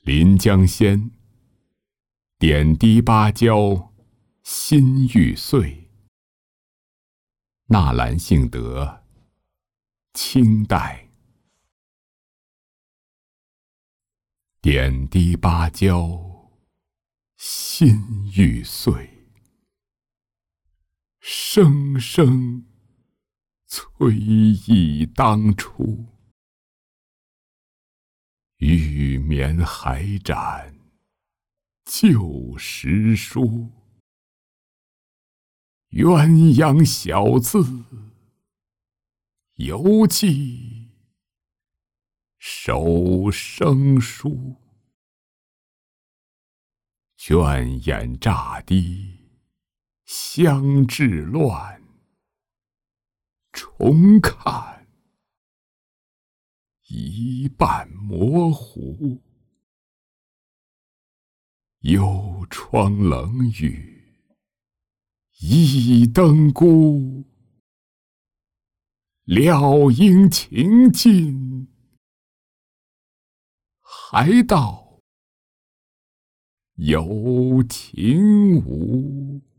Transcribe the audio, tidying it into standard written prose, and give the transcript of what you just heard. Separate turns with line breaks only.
临江仙，点滴芭蕉心欲碎。纳兰性德，清代。点滴芭蕉心欲碎，声声催忆当初。玉棉还展旧时书，鸳鸯小字犹记手生疏。倦眼乍滴香至乱，重看一半模糊。幽窗冷雨一灯孤，料应情尽还道有情无。